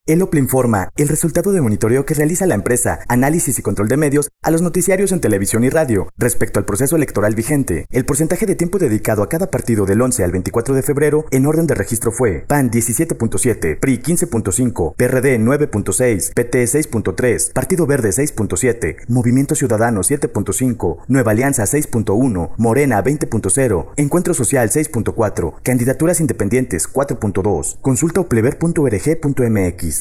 El OPLE informa el resultado de monitoreo que realiza la empresa Análisis y Control de Medios a los noticiarios en televisión y radio respecto al proceso electoral vigente. El porcentaje de tiempo dedicado a cada partido del 11 al 24 de febrero en orden de registro fue: PAN 17.7, PRI 15.5, PRD 9.6, PT 6.3, Partido Verde 6.7, Movimiento Ciudadano 7.5, Nueva Alianza 6.1, Morena 20.0, Encuentro Social 6.4, Candidaturas Independientes 4.2. Consulta oplever.org.mx.